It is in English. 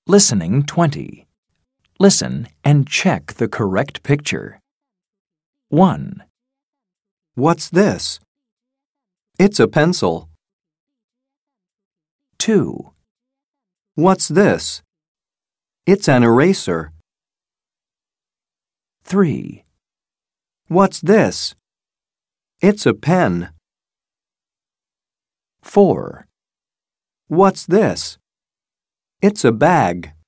Listening 20. Listen and check the correct picture. 1, What's this? It's a pencil. 2, What's this? It's an eraser. 3, What's this? It's a pen. 4, What's this? It's a bag.